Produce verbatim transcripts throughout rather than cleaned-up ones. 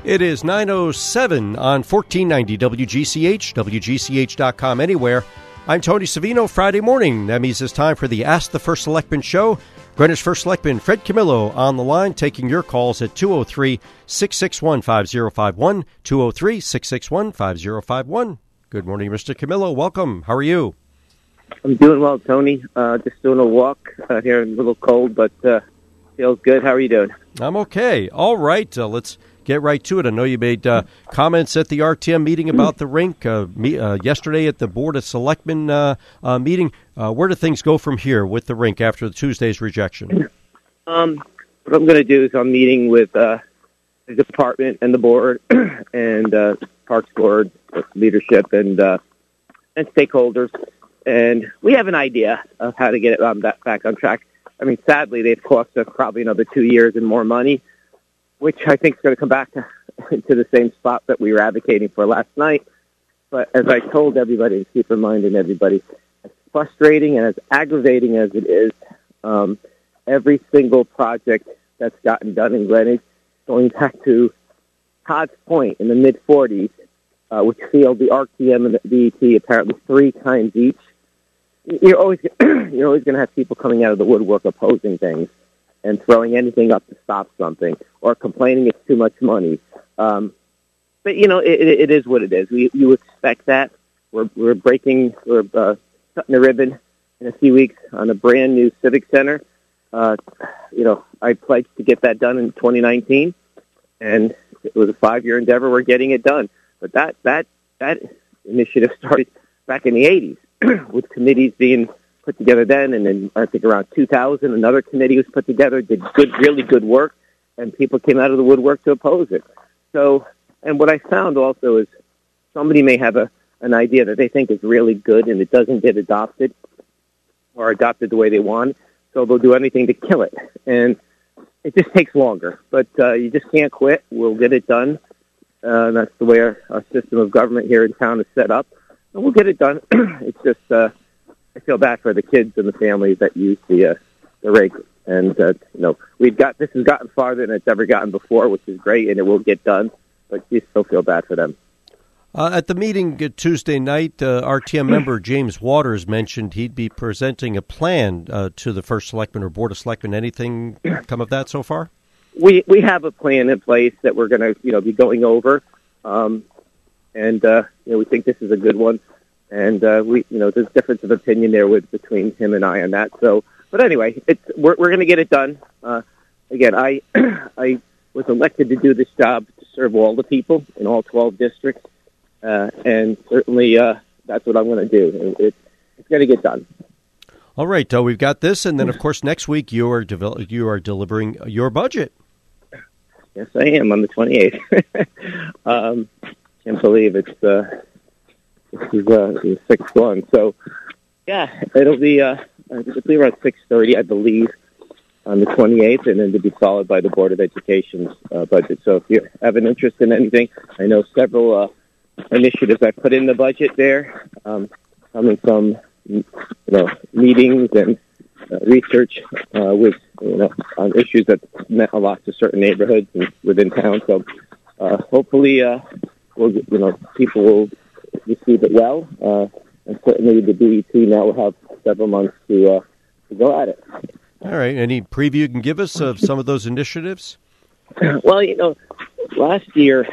It is nine oh seven on fourteen ninety W G C H, W G C H dot com anywhere. I'm Tony Savino. Friday morning. That means it's time for the Ask the First Selectman show. Greenwich First Selectman Fred Camillo on the line, taking your calls at two oh three, six six one, five oh five one, two oh three, six six one, five oh five one. Good morning, Mister Camillo. Welcome. How are you? I'm doing well, Tony. Uh, just doing a walk uh, here, a little cold, but uh, feels good. How are you doing? I'm okay. All right. Uh, let's get right to it. I know you made uh, comments at the R T M meeting about the rink uh, me, uh, yesterday at the Board of Selectmen uh, uh, meeting. Uh, where do things go from here with the rink after the Tuesday's rejection? Um, what I'm going to do is I'm meeting with uh, the department and the board and uh, Parks Board leadership and uh, and stakeholders, and we have an idea of how to get it um, back, back on track. I mean, sadly, they've cost us probably another two years and more money, which I think is going to come back to, to the same spot that we were advocating for last night. But as I told everybody, keep reminding everybody, as frustrating and as aggravating as it is, um, every single project that's gotten done in Greenwich, going back to Todd's Point in the mid-forties, uh, which failed the R T M and the D E T apparently three times each, you're always you're always going to have people coming out of the woodwork opposing things and throwing anything up to stop something, or complaining it's too much money. Um, but, you know, it, it is what it is. We, you expect that. We're, we're breaking, we're uh, cutting the ribbon in a few weeks on a brand-new Civic Center. Uh, you know, I pledged to get that done in twenty nineteen, and it was a five-year endeavor. We're getting it done. But that, that, that initiative started back in the eighties with committees being put together then, and then I think around two thousand, another committee was put together, did good, really good work, and people came out of the woodwork to oppose it. So, and what I found also is somebody may have a an idea that they think is really good, and it doesn't get adopted or adopted the way they want, so they'll do anything to kill it. And it just takes longer, but uh, you just can't quit. We'll get it done. Uh, and that's the way our, our system of government here in town is set up, and we'll get it done. It's just... Uh, I feel bad for the kids and the families that use the uh, the rake, and uh, you know we've got this has gotten farther than it's ever gotten before, which is great, and it will get done. But you still feel bad for them. Uh, at the meeting uh, Tuesday night, uh, R T M member James Waters mentioned he'd be presenting a plan uh, to the First Selectman or Board of Selectmen. Anything come of that so far? We we have a plan in place that we're going to you know be going over, um, and uh, you know we think this is a good one. And uh, we, you know, there's difference of opinion there with between him and I on that. So, but anyway, it's we're we're going to get it done. Uh, again, I I was elected to do this job to serve all the people in all twelve districts, uh, and certainly uh, that's what I'm going to do. It, it's going to get done. All right, uh, we've got this, and then of course next week you are devel- you are delivering your budget. Yes, I am on the twenty-eighth. um, can't believe it's. Uh, This is uh, the sixth one. So, yeah, it'll be, uh, it'll be around six thirty, I believe, on the twenty-eighth, and then to be followed by the Board of Education's uh, budget. So if you have an interest in anything, I know several uh, initiatives I put in the budget there, um, coming from, you know, meetings and uh, research uh, with, you know, on issues that meant a lot to certain neighborhoods and within town. So uh, hopefully, uh, we'll, you know, people will receive it well, uh, and certainly the D E T now will have several months to uh, to go at it. All right. Any preview you can give us of some of those initiatives? Well, you know, last year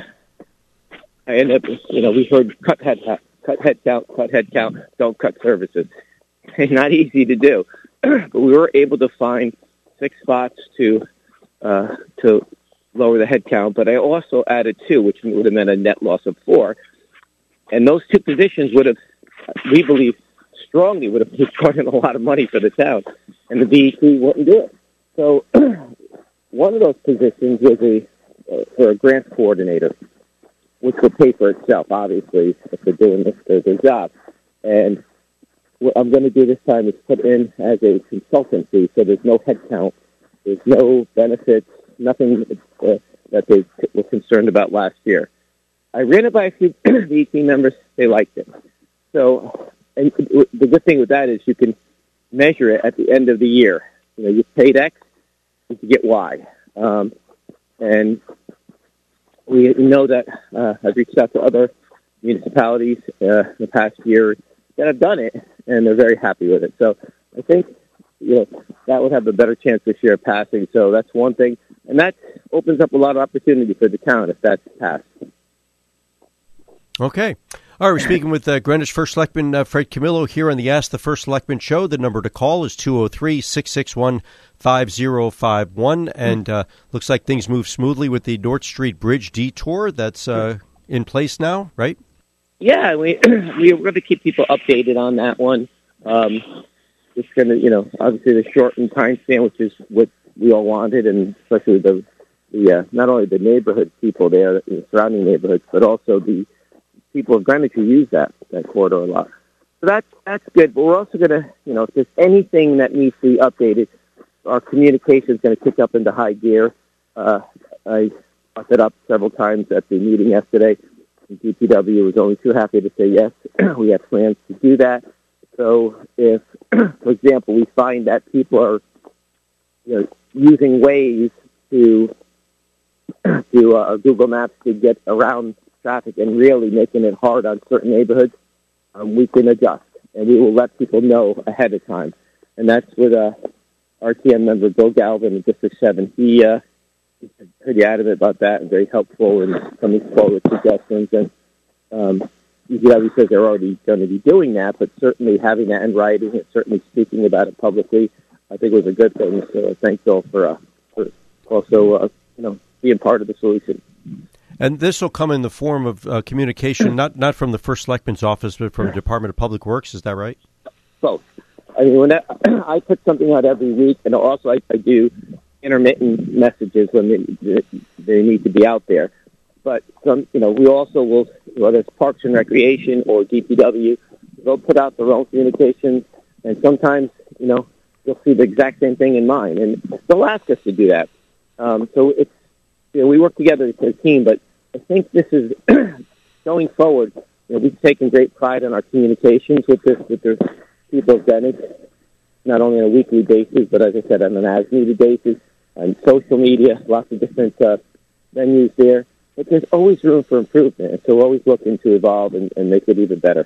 I ended up, you know, we heard cut head cut head count, cut head count, don't cut services. It's not easy to do, but we were able to find six spots to uh, to lower the head count. But I also added two, which would have meant a net loss of four. And those two positions would have, we believe, strongly would have brought in a lot of money for the town, and the D E T wouldn't do it. So one of those positions was a uh, for a grants coordinator, which will pay for itself, obviously, if they're doing this, their, their job. And what I'm going to do this time is put in as a consultancy, so there's no headcount, there's no benefits, nothing uh, that they were concerned about last year. I ran it by a few D E T members. They liked it. So, and the good thing with that is you can measure it at the end of the year. You know, you paid X, you get Y. Um, and we know that uh, I've reached out to other municipalities uh, in the past year that have done it, and they're very happy with it. So I think, you know, that would have a better chance this year of passing. So that's one thing. And that opens up a lot of opportunity for the town if that's passed. Okay. All right, we're speaking with uh, Greenwich First Selectman uh, Fred Camillo here on the Ask the First Selectman show. The number to call is two oh three, six six one, five oh five one. And uh, looks like things move smoothly with the North Street Bridge detour that's uh, in place now, right? Yeah, we, we're going to keep people updated on that one. Um, it's going to, you know, obviously the shortened time span, which is what we all wanted, and especially the, the uh, not only the neighborhood people there, the surrounding neighborhoods, but also the people of Greenwich who use that, that corridor a lot. So that's, that's good. But we're also going to, you know, if there's anything that needs to be updated, our communication is going to kick up into high gear. Uh, I brought it up several times at the meeting yesterday. D P W was only too happy to say yes. We have plans to do that. So if, for example, we find that people are, you know, using Waze to, to uh, Google Maps to get around traffic and really making it hard on certain neighborhoods, um, we can adjust, and we will let people know ahead of time. And that's with uh, R T M member Bill Galvin in District seven. He uh, he's pretty adamant about that and very helpful in coming forward with suggestions. And um, D P W says they're already going to be doing that, but certainly having that in writing and certainly speaking about it publicly, I think was a good thing. So thank Bill for, uh, for also uh, you know being part of the solution. And this will come in the form of uh, communication, not not from the First Selectman's office, but from the Department of Public Works. Is that right? Both. I mean, when that, I put something out every week, and also I, I do intermittent messages when they, they need to be out there. But some, you know, we also will, whether it's Parks and Recreation or D P W, they'll put out their own communications, and sometimes, you know, you'll see the exact same thing in mine, and they'll ask us to do that. Um, so it's, you know, we work together as a team, but I think this is going forward. You know, we've taken great pride in our communications with this, with the people of Greenwich, not only on a weekly basis, but as I said, on an as-needed basis, on social media, lots of different uh, venues there. But there's always room for improvement, so we're always looking to evolve and, and make it even better.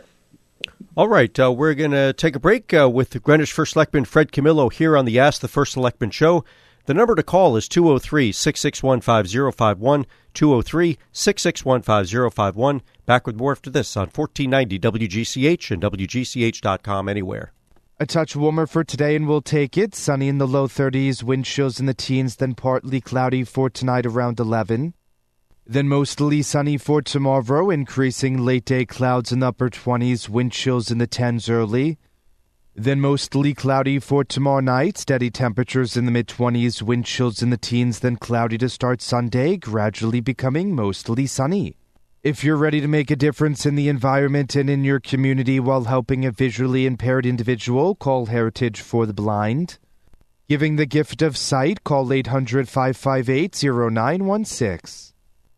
All right, uh, we're going to take a break uh, with the Greenwich First Selectman Fred Camillo here on the Ask the First Selectman show. The number to call is two oh three, six six one, five oh five one, two oh three, six six one, five oh five one. Back with more after this on fourteen ninety W G C H and W G C H dot com anywhere. A touch warmer for today, and we'll take it. Sunny in the low thirties, wind chills in the teens, then partly cloudy for tonight around eleven. Then mostly sunny for tomorrow, increasing late-day clouds in the upper twenties, wind chills in the tens early. Then mostly cloudy for tomorrow night, steady temperatures in the mid-twenties, wind chills in the teens, then cloudy to start Sunday, gradually becoming mostly sunny. If you're ready to make a difference in the environment and in your community while helping a visually impaired individual, call Heritage for the Blind. Giving the gift of sight, call eight hundred, five five eight, oh nine one six.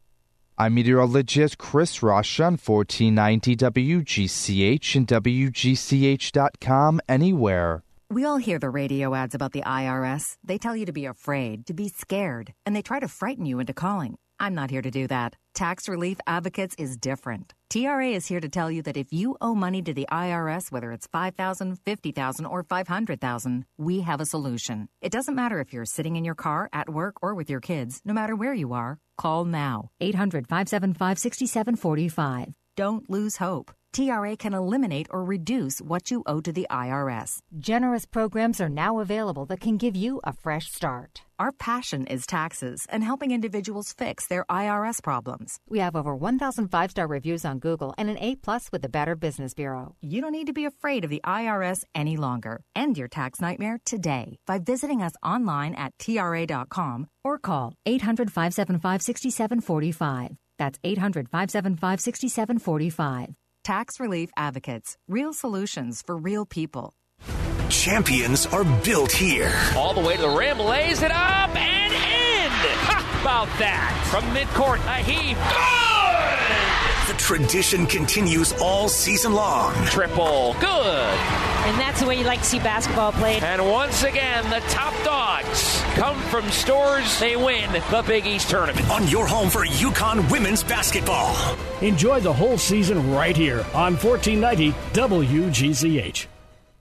I'm meteorologist Chris Rush on fourteen ninety W G C H and W G C H dot com anywhere. We all hear the radio ads about the I R S. They tell you to be afraid, to be scared, and they try to frighten you into calling. I'm not here to do that. Tax Relief Advocates is different. T R A is here to tell you that if you owe money to the I R S, whether it's five thousand dollars, fifty thousand dollars, or five hundred thousand dollars, we have a solution. It doesn't matter if you're sitting in your car, at work, or with your kids. No matter where you are, call now. eight hundred, five seven five, six seven four five. Don't lose hope. T R A can eliminate or reduce what you owe to the I R S. Generous programs are now available that can give you a fresh start. Our passion is taxes and helping individuals fix their I R S problems. We have over one thousand five-star reviews on Google and an A plus with the Better Business Bureau. You don't need to be afraid of the I R S any longer. End your tax nightmare today by visiting us online at T R A dot com or call eight hundred, five seven five, six seven four five. That's eight hundred, five seven five, six seven four five. Tax Relief Advocates. Real solutions for real people. Champions are built here. All the way to the rim, lays it up and in. How about that? From midcourt, a heave. Good! The tradition continues all season long. Triple. Good. And that's the way you like to see basketball played. And once again, the top dogs come from stores. They win the Big East Tournament. On your home for UConn women's basketball. Enjoy the whole season right here on fourteen ninety W G C H.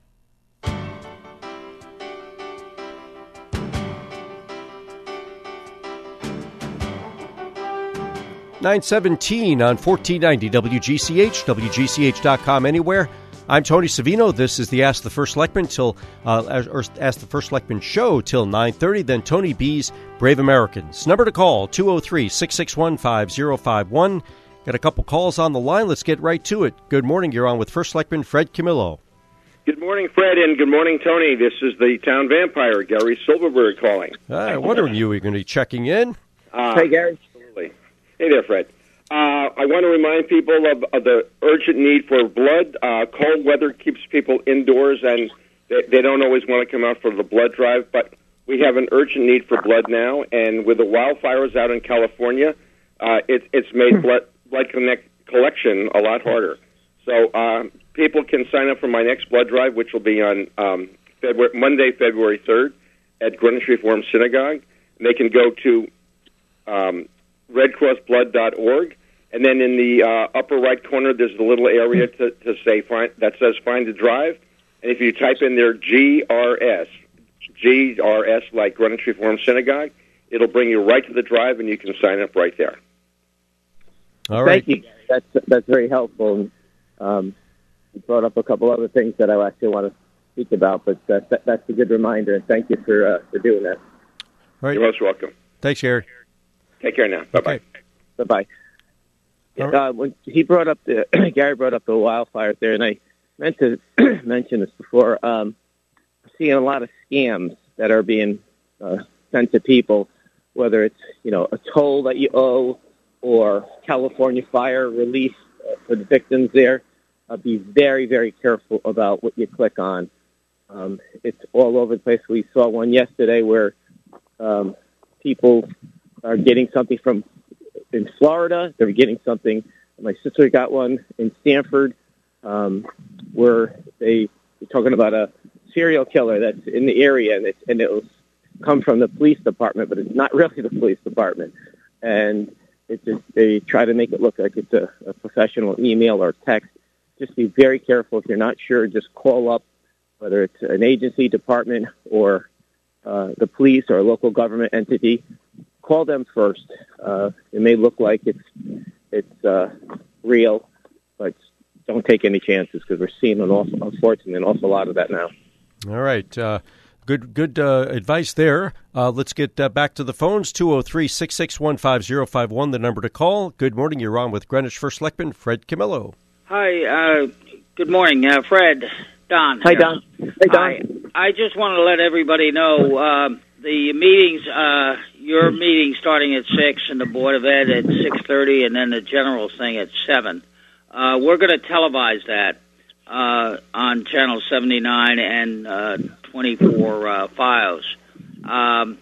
nine seventeen on fourteen ninety W G C H, W G C H dot com anywhere. I'm Tony Savino. This is the Ask the First Selectman till uh, or Ask the First Selectman show till nine thirty. Then Tony B's Brave Americans. Number to call two oh three, six six one, five oh five one. Got a couple calls on the line. Let's get right to it. Good morning. You're on with First Selectman Fred Camillo. Good morning, Fred, and good morning, Tony. This is the town vampire, Gary Silverberg, calling. I wondering you were going to be checking in. Uh, hey, Gary. Absolutely. Hey there, Fred. Uh, I want to remind people of, of the urgent need for blood. Uh, cold weather keeps people indoors, and they, they don't always want to come out for the blood drive, but we have an urgent need for blood now, and with the wildfires out in California, uh, it, it's made blood, blood connect, collection a lot harder. So uh, people can sign up for my next blood drive, which will be on um, February, Monday, February third at Greenwich Reformed Synagogue. And they can go to um, red cross blood dot org, and then in the uh, upper right corner, there's a little area to, to say find, that says Find a Drive. And if you type in there G R S, G R S like Greenwich Reformed Synagogue, it'll bring you right to the drive, and you can sign up right there. All right. Thank you, Gary. That's, that's very helpful. Um, you brought up a couple other things that I actually want to speak about, but uh, that, that's a good reminder, and thank you for uh, for doing that. All right. You're most welcome. Thanks, Gary. Take care now. Bye-bye. Okay. Bye-bye. All right. Uh, when he brought up the Gary brought up the wildfires there, and I meant to mention this before. Um, I'm seeing a lot of scams that are being uh, sent to people, whether it's you know a toll that you owe or California fire relief uh, for the victims there. Uh, be very, very careful about what you click on. Um, it's all over the place. We saw one yesterday where um, people are getting something from in Florida. They're getting something. My sister got one in Stanford, um, where they were talking about a serial killer that's in the area, and it and it was come from the police department, but it's not really the police department. And it just they try to make it look like it's a, a professional email or text. Just be very careful. If you're not sure, just call up, whether it's an agency, department, or uh, the police or a local government entity. Call them first. Uh, it may look like it's it's uh, real, but don't take any chances because we're seeing an awful, unfortunately, an awful lot of that now. All right. Uh, good good uh, advice there. Uh, let's get uh, back to the phones. two oh three, six six one, five oh five one, the number to call. Good morning. You're on with Greenwich First Selectman Fred Camillo. Hi. Uh, good morning, uh, Fred. Don. Hi, here. Don. Hey, Don. I, I just want to let everybody know uh, the meetings, uh, your meeting starting at six and the Board of Ed at six thirty and then the general thing at seven. Uh, we're going to televise that uh, on Channel seventy-nine and uh, twenty-four uh, Fios. Um,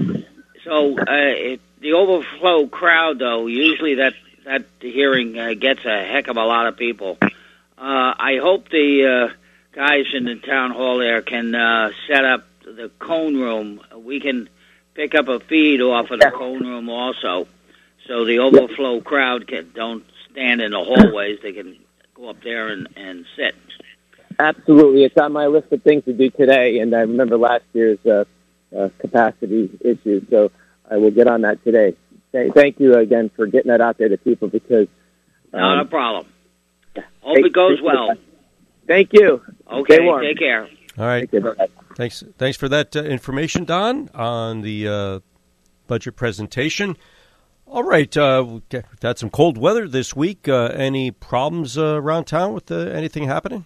so uh, it, the overflow crowd, though, usually that, that hearing uh, gets a heck of a lot of people. Uh, I hope the uh, guys in the town hall there can uh, set up the cone room. We can pick up a feed off of the cone room also, so the overflow crowd can, don't stand in the hallways. They can go up there and, and sit. Absolutely. It's on my list of things to do today, and I remember last year's uh, uh, capacity issues, so I will get on that today. Thank you again for getting that out there to people because... Um, Not a problem. Hope it goes well. Thank you. Okay, take care. All right. Take care. Thanks Thanks for that uh, information, Don, on the uh, budget presentation. All right. Uh, we've had some cold weather this week. Uh, any problems uh, around town with uh, anything happening?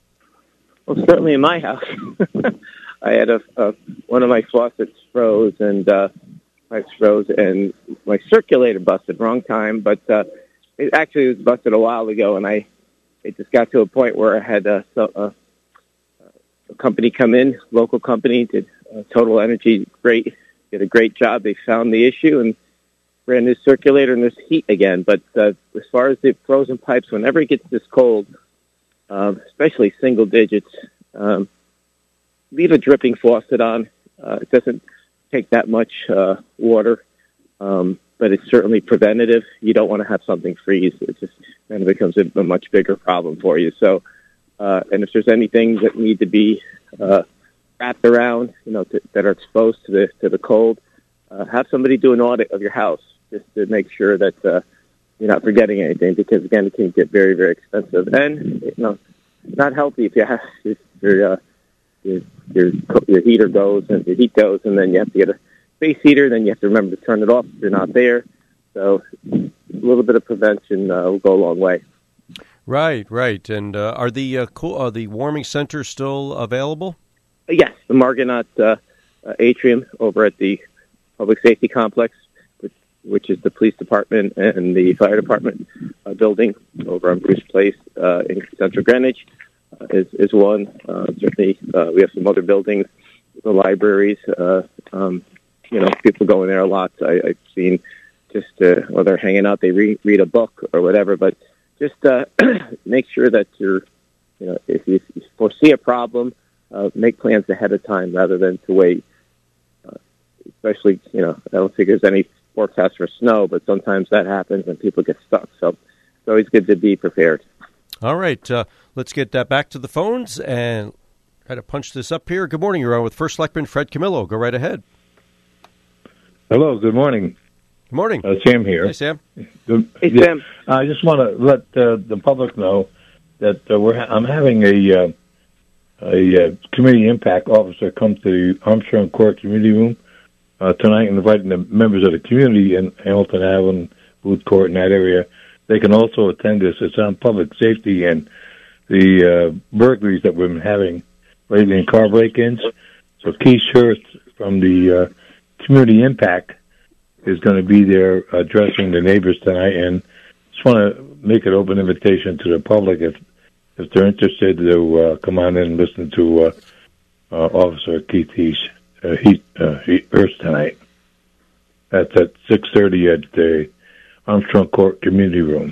Well, certainly in my house. I had a, a one of my faucets froze and uh, pipes froze, and my circulator busted. Wrong time, but uh, it actually was busted a while ago, and I it just got to a point where I had a, a, a company come in, local company, did uh, Total Energy, great, did a great job. They found the issue and ran this circulator and this heat again. But uh, as far as the frozen pipes, whenever it gets this cold, uh, especially single digits, Um, leave a dripping faucet on. Uh, it doesn't take that much uh, water, um, but it's certainly preventative. You don't want to have something freeze. It just then it becomes a, a much bigger problem for you. So, uh, and if there's anything that need to be uh, wrapped around, you know, to, that are exposed to the to the cold, uh, have somebody do an audit of your house just to make sure that uh, you're not forgetting anything. Because again, it can get very, very expensive, and you know, not healthy if you have if your uh, your your your heater goes and your heat goes, and then you have to get a space heater. Then you have to remember to turn it off if you're not there. So a little bit of prevention uh, will go a long way. Right, right. And uh, are the uh, cool, are the warming centers still available? Yes, the Margonaut uh, uh, atrium over at the Public Safety Complex, which, which is the police department and the fire department uh, building over on Bruce Place uh, in Central Greenwich, uh, is, is one. Uh, certainly, uh, we have some other buildings, the libraries. Uh, um, you know, people go in there a lot. I, I've seen just uh, while they're hanging out, they re- read a book or whatever. But just uh, make sure that you're, you know, if you foresee a problem, Uh, make plans ahead of time rather than to wait. Uh, especially, you know, I don't think there's any forecast for snow, but sometimes that happens and people get stuck. So it's always good to be prepared. All right. Uh, let's get uh, back to the phones and try to punch this up here. Good morning. You're on with First Selectman Fred Camillo. Go right ahead. Hello. Good morning. Good morning. Uh, Sam here. Hey, Sam. Good, hey, yeah, Sam. I just want to let uh, the public know that uh, we're ha- I'm having a uh, a uh, community impact officer come to the Armstrong Court community room uh, tonight, and inviting the members of the community in Hamilton Avenue, Booth Court, in that area. They can also attend this. It's on public safety and the uh, burglaries that we've been having lately in car break-ins. So Keith Schurz from the uh, community impact is going to be there addressing the neighbors tonight, and just want to make an open invitation to the public if If they're interested, to uh, come on in and listen to uh, uh, Officer Keith Heath, uh, Heath, uh, Heath tonight. That's at six thirty at the Armstrong Court Community Room.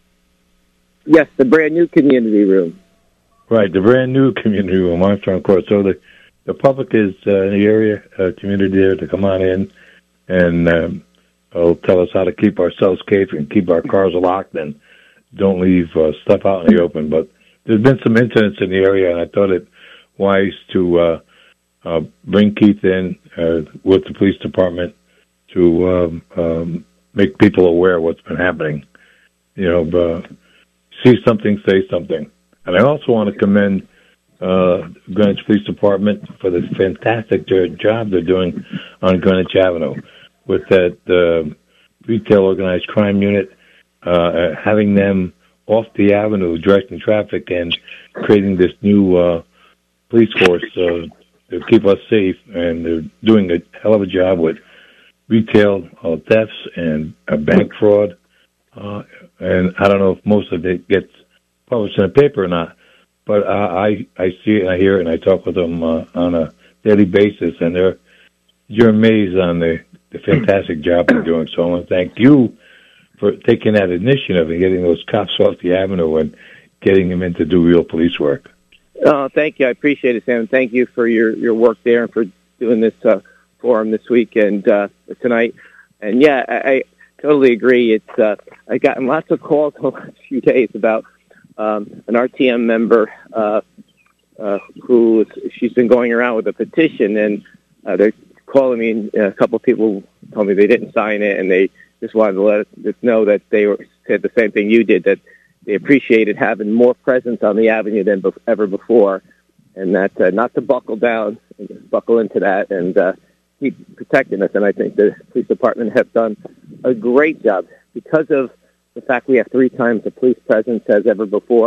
Yes, the brand new community room. Right, the brand new community room, Armstrong Court. So the the public is uh, in the area, uh, community there to come on in and um, will tell us how to keep ourselves safe and keep our cars locked and don't leave uh, stuff out in the open. But there's been some incidents in the area, and I thought it wise to uh, uh, bring Keith in uh, with the police department to um, um, make people aware of what's been happening. You know, uh, see something, say something. And I also want to commend uh, Greenwich Police Department for the fantastic job they're doing on Greenwich Avenue with that uh, retail organized crime unit, uh, having them off the avenue, directing traffic, and creating this new uh, police force uh, to keep us safe. And they're doing a hell of a job with retail uh, thefts and uh, bank fraud. Uh, and I don't know if most of it gets published in the paper or not, but uh, I I see it and I hear it, and I talk with them uh, on a daily basis, and they're you're amazed on the, the fantastic job they're doing. So I want to thank you for taking that initiative and getting those cops off the avenue and getting them in to do real police work. Oh, thank you. I appreciate it, Sam. Thank you for your, your work there and for doing this uh, forum this week and uh, tonight. And, yeah, I, I totally agree. It's uh, I've gotten lots of calls in the last few days about um, an R T M member uh, uh, who she's been going around with a petition, and uh, they're calling me. And a couple of people told me they didn't sign it, and they just wanted to let us know that they were, said the same thing you did, that they appreciated having more presence on the avenue than be- ever before, and that uh, not to buckle down, and just buckle into that, and uh, keep protecting us. And I think the police department have done a great job because of the fact we have three times the police presence as ever before.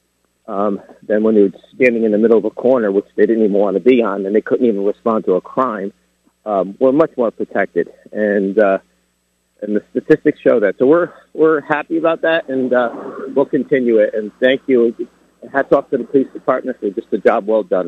Um, then when they were standing in the middle of a corner, which they didn't even want to be on, and they couldn't even respond to a crime, um, we're much more protected. And uh, And the statistics show that. So we're we're happy about that, and uh, we'll continue it. And thank you. Hats off to the police department for just a job well done.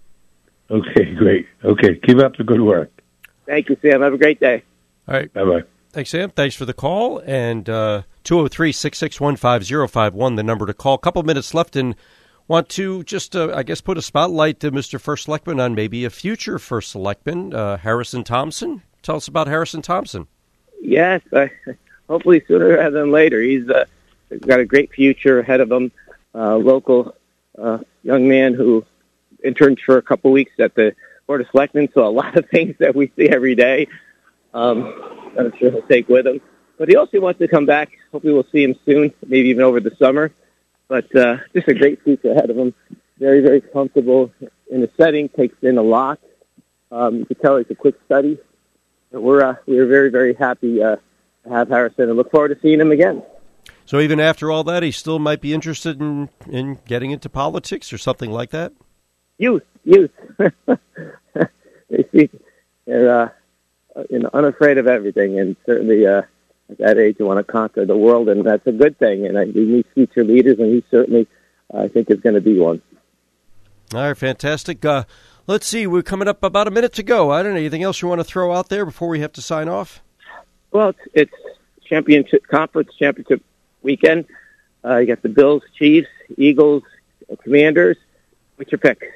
Okay, great. Okay, keep up the good work. Thank you, Sam. Have a great day. All right. Bye-bye. Thanks, Sam. Thanks for the call. And uh, two oh three, six six one, five oh five one, the number to call. A couple minutes left in Want to just, uh, I guess, put a spotlight to Mister First Selectman on maybe a future First Selectman, uh, Harrison Thompson. Tell us about Harrison Thompson. Yes, I, hopefully sooner rather than later. He's uh, got a great future ahead of him. Uh, local uh, young man who interned for a couple weeks at the Board of Selectmen, so a lot of things that we see every day, um, I'm sure he'll take with him. But he also wants to come back. Hopefully we'll see him soon, maybe even over the summer. But uh, just a great future ahead of him. Very, very comfortable in the setting, takes in a lot. Um, you can tell he's a quick study. But we're, uh, we're very, very happy uh, to have Harrison and look forward to seeing him again. So even after all that, he still might be interested in, in getting into politics or something like that? Youth, youth. they see, they're uh, you know, unafraid of everything, and certainly uh, at that age you want to conquer the world, and that's a good thing. And uh, we need future leaders, and he certainly, uh, I think, is going to be one. All right, fantastic. Uh, let's see, we're coming up about a minute to go. I don't know, anything else you want to throw out there before we have to sign off? Well, it's, it's championship conference championship weekend. Uh, you got the Bills, Chiefs, Eagles, uh, Commanders. What's your pick?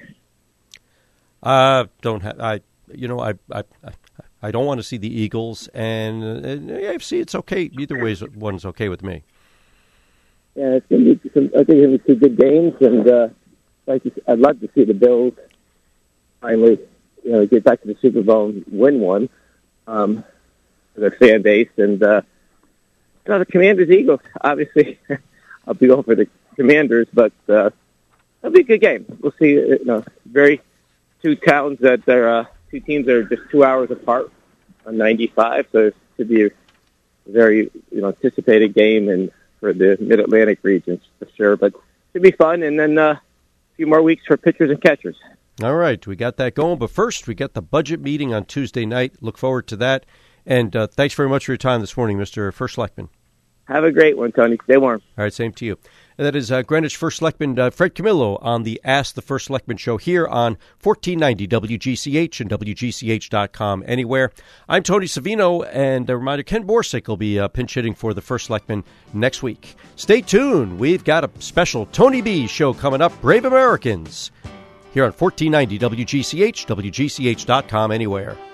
Uh, don't have I. You know, I I I don't want to see the Eagles, and, and A F C. It's okay either way. One's okay with me. Yeah, it's gonna be some, I think it's gonna be two good games, and uh, like you, I'd love to see the Bills finally, you know, get back to the Super Bowl and win one um, for their fan base, and uh, you know, the Commanders, Eagles. Obviously, I'll be going for the Commanders, but uh, it'll be a good game. We'll see. You know, very two towns that are uh, two teams that are just two hours apart on ninety-five, so it should be a very you know anticipated game and for the Mid-Atlantic region for sure. But it should be fun, and then uh, a few more weeks for pitchers and catchers. All right, we got that going. But first, we got the budget meeting on Tuesday night. Look forward to that. And uh, thanks very much for your time this morning, Mister First Selectman. Have a great one, Tony. Stay warm. All right, same to you. And that is uh, Greenwich First Selectman uh, Fred Camillo on the Ask the First Selectman show here on fourteen ninety W G C H and W G C H dot com anywhere. I'm Tony Savino, and a reminder, Ken Borsick will be uh, pinch hitting for the First Selectman next week. Stay tuned. We've got a special Tony B show coming up, Brave Americans, here on fourteen ninety W G C H, W G C H dot com anywhere.